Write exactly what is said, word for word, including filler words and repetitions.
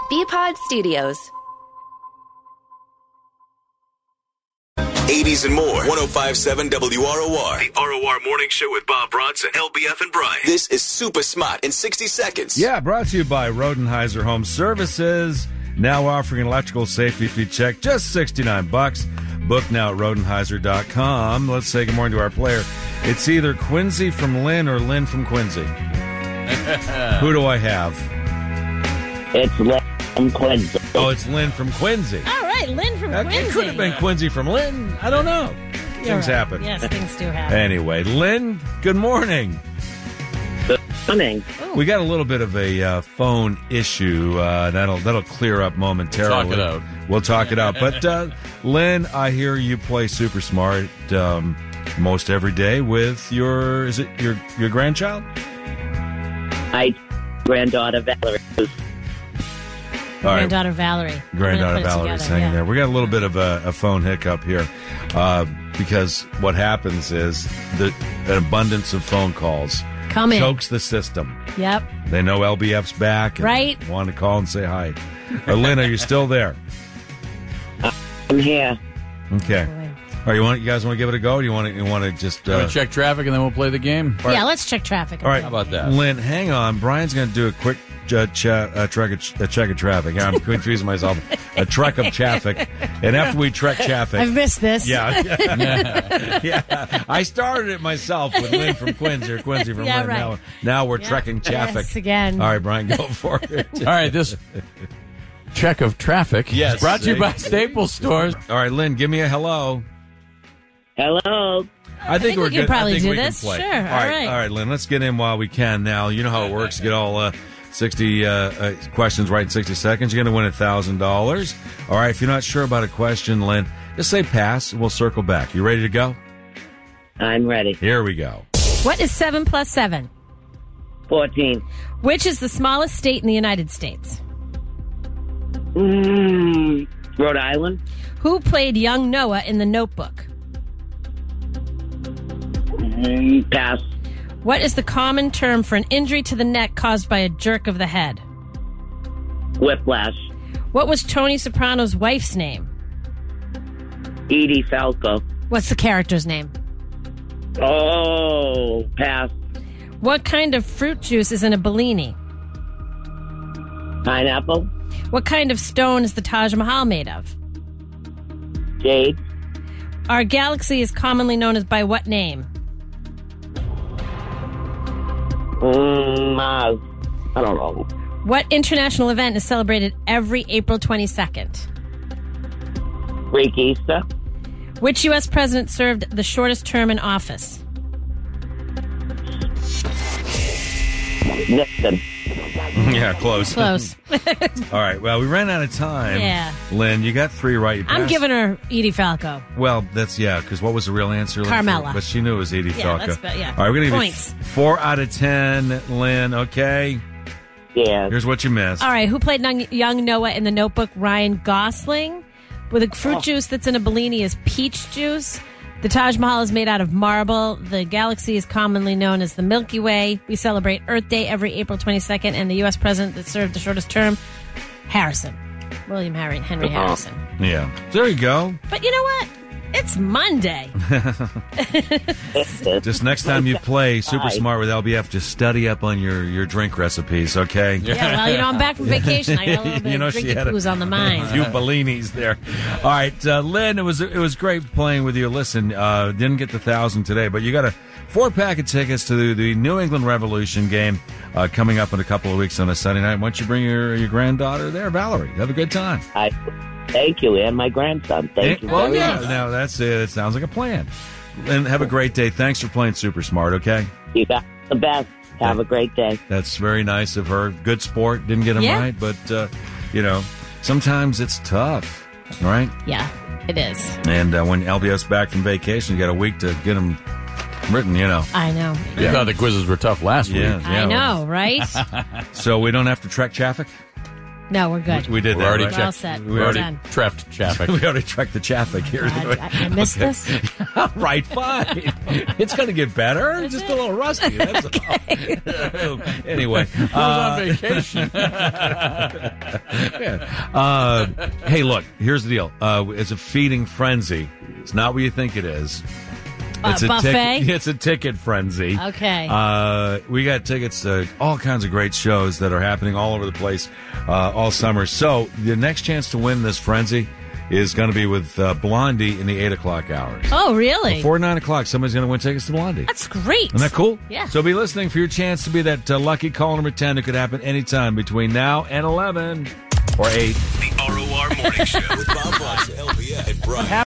B-Pod Studios. eighties and more. one oh five point seven W R O R. The R O R Morning Show with Bob Bronson, L B F, and Brian. This is Super Smart in sixty seconds. Yeah, brought to you by Rodenheiser Home Services. Now offering an electrical safety fee check, just sixty-nine bucks. Book now at rodenheiser dot com. Let's say good morning to our player. It's either Quincy from Lynn or Lynn from Quincy. Who do I have? It's Lynn from Quincy. Oh, it's Lynn from Quincy. All right, Lynn from Uh, Quincy. It could have been Quincy from Lynn. I don't know. You're Things right. happen. Yes, things do happen. Anyway, Lynn, good morning. Good morning. We got a little bit of a uh, phone issue. Uh, that'll that'll clear up momentarily. Talk it out. We'll talk it out. But uh, Lynn, I hear you play Super Smart um, most every day with your is it your your grandchild? My granddaughter Valerie. All right. Granddaughter Valerie. We're gonna Granddaughter put it Valerie's together, hanging yeah. there. We got a little bit of a, a phone hiccup here uh, because what happens is the an abundance of phone calls Come in. chokes the system. Yep. They know L B F's back. And Right. want to call and say hi. Uh, Lynn, are you still there? I'm here. Okay. Boy. All right, you want you guys want to give it a go? Or do you want to you want to just Wanna uh, check traffic and then we'll play the game? Yeah, let's check traffic. all right? How about that? Lynn? Hang on. Brian's going to do a quick uh, chat, uh, track of, uh, check of traffic. I'm confusing myself. A trek of traffic, and after we trek traffic, I've missed this. yeah, yeah, yeah. I started it myself with Lynn from Quincy or Quincy from Yeah, Lynn. right. Now, now we're Yeah. trekking traffic Yes, again. All right, Brian, go for it. All right, this check of traffic Yes. is brought to you by Staples Stores. All right, Lynn, give me a hello. Hello. I think, think we're we can good. probably I think do we this. Can play. Sure, All all right, right. all right, Lynn. Let's get in while we can. Now, you know how it works. Get all uh, sixty uh, uh, questions right in sixty seconds. You're going to win a thousand dollars. All right. If you're not sure about a question, Lynn, just say pass. We'll circle back. You ready to go? I'm ready. Here we go. What is seven plus seven? fourteen. Which is the smallest state in the United States? Mm, Rhode Island. Who played young Noah in The Notebook? Mm, pass. What is the common term for an injury to the neck caused by a jerk of the head? Whiplash. What was Tony Soprano's wife's name? Edie Falco. What's the character's name? Oh, pass. What kind of fruit juice is in a Bellini? Pineapple. What kind of stone is the Taj Mahal made of? Jade. Our galaxy is commonly known as by what name? Mm, Mars. I don't know. What international event is celebrated every April twenty-second? Greek Easter. Which U S president served the shortest term in office? Nixon. Yeah, close. Close. All right. Well, we ran out of time. Yeah. Lynn, you got three right. You I'm passed. giving her Edie Falco. Well, that's, yeah, because what was the real answer? Lynn? Carmela. But she knew it was Edie Yeah, Falco. that's be- yeah. All right, we're going to give Points. you four out of ten, Lynn, okay? Yeah. Here's what you missed. All right, who played young- young Noah in The Notebook? Ryan Gosling. With a fruit juice that's in a Bellini is peach juice. The Taj Mahal is made out of marble. The galaxy is commonly known as the Milky Way. We celebrate Earth Day every April twenty-second. And the U S president that served the shortest term, Harrison. William Harry, Henry Harrison. Yeah. There you go. But you know what? It's Monday. Just next time you play Super Bye. Smart with L B F, just study up on your, your drink recipes, okay? Yeah, well, you know, I'm back from vacation. I got a little bit You know, of she drinky had a- poos on the A mind. few Bellinis there. All right, uh, Lynn, it was it was great playing with you. Listen, uh, didn't get the thousand today, but you got a four pack of tickets to the, the New England Revolution game uh, coming up in a couple of weeks on a Sunday night. Why don't you bring your your granddaughter there, Valerie? Have a good time. I thank you, and my grandson. Thank Eh, you well, very yeah. much. Now that's it. It sounds like a plan. And have a great day. Thanks for playing Super Smart. Okay. You got the best. Have a great day. That's very nice of her. Good sport. Didn't get him Yeah. right, but uh, you know, sometimes it's tough, right? Yeah, it is. And uh, when L B F's back from vacation, you got a week to get them written. You know. I know. You thought the quizzes were tough last Yeah, week. yeah. I know, right? So we don't have to trek traffic. No, we're good. We did We that, already right? We're all checked. set. We We're already- done. Treffed traffic. We already tracked the traffic here. I, I, I missed this. Right, fine. It's going to get better. Just a little rusty. That's all. Anyway. Who's uh, on vacation? yeah. uh, hey, look, here's the deal. Uh, it's a feeding frenzy. It's not what you think it is. It's Uh, a buffet? Tic- it's a ticket frenzy. Okay. Uh, we got tickets to all kinds of great shows that are happening all over the place uh, all summer. So the next chance to win this frenzy is going to be with uh, Blondie in the eight o'clock hours. Oh, really? Before nine o'clock, somebody's going to win tickets to Blondie. That's great. Isn't that cool? Yeah. So be listening for your chance to be that uh, lucky call number ten. It could happen anytime between now and eleven or eight. The R O R Morning Show with Bob Bronson, L B F, and Brian.